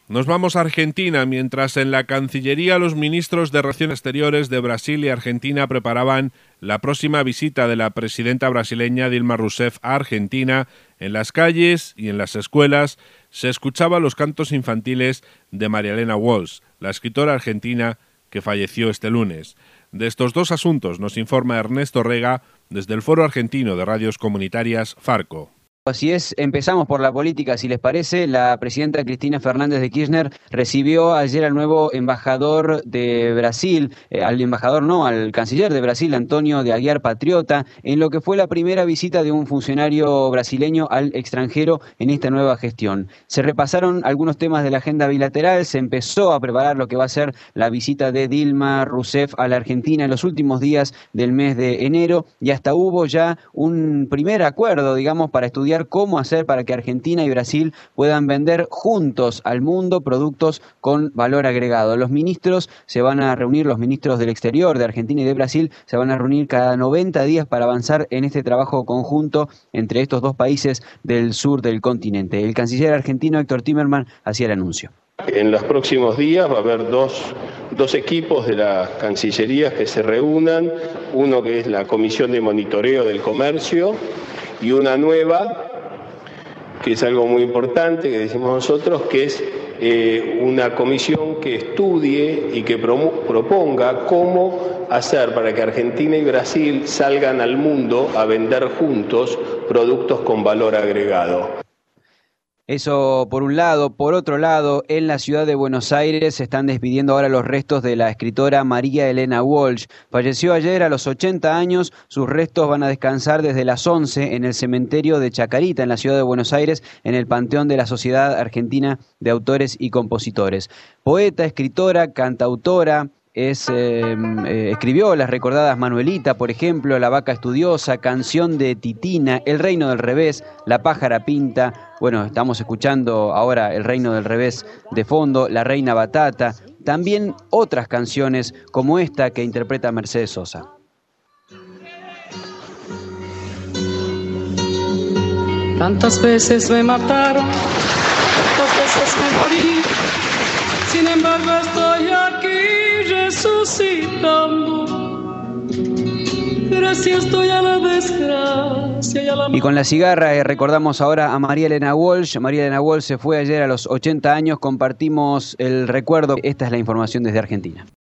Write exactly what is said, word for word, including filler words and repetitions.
Nos vamos a Argentina, mientras en la Cancillería los ministros de Relaciones Exteriores de Brasil y Argentina preparaban la próxima visita de la presidenta brasileña Dilma Rousseff a Argentina. En las calles y en las escuelas se escuchaban los cantos infantiles de María Elena Walsh, la escritora argentina que falleció este lunes. De estos dos asuntos nos informa Ernesto Rega desde el Foro Argentino de Radios Comunitarias Farco. Así es, empezamos por la política, si les parece. La presidenta Cristina Fernández de Kirchner recibió ayer al nuevo embajador de Brasil, eh, al embajador no, al canciller de Brasil, Antonio de Aguiar Patriota, en lo que fue la primera visita de un funcionario brasileño al extranjero en esta nueva gestión. Se repasaron algunos temas de la agenda bilateral, se empezó a preparar lo que va a ser la visita de Dilma Rousseff a la Argentina en los últimos días del mes de enero, y hasta hubo ya un primer acuerdo, digamos, para estudiar cómo hacer para que Argentina y Brasil puedan vender juntos al mundo productos con valor agregado. Los ministros se van a reunir, los ministros del exterior de Argentina y de Brasil se van a reunir cada noventa días para avanzar en este trabajo conjunto entre estos dos países del sur del continente. El canciller argentino Héctor Timerman hacía el anuncio. En los próximos días va a haber dos, dos equipos de las cancillerías que se reúnan, uno que es la Comisión de Monitoreo del Comercio y una nueva, que es algo muy importante que decimos nosotros, que es eh, una comisión que estudie y que proponga cómo hacer para que Argentina y Brasil salgan al mundo a vender juntos productos con valor agregado. Eso por un lado. Por otro lado, en la ciudad de Buenos Aires se están despidiendo ahora los restos de la escritora María Elena Walsh. Falleció ayer a los ochenta años, sus restos van a descansar desde las once en el cementerio de Chacarita, en la ciudad de Buenos Aires, en el Panteón de la Sociedad Argentina de Autores y Compositores. Poeta, escritora, cantautora. Es, eh, eh, escribió las recordadas Manuelita, por ejemplo, La vaca estudiosa, Canción de Titina, El reino del revés, La pájara pinta. Bueno, estamos escuchando ahora El reino del revés de fondo, La reina batata. También otras canciones como esta que interpreta Mercedes Sosa. Tantas veces me mataron, tantas veces me morí, sin embargo estoy aquí resucitando. Gracias estoy a la desgracia y a la... Y con la cigarra eh, recordamos ahora a María Elena Walsh. María Elena Walsh se fue ayer a los ochenta años, compartimos el recuerdo. Esta es la información desde Argentina.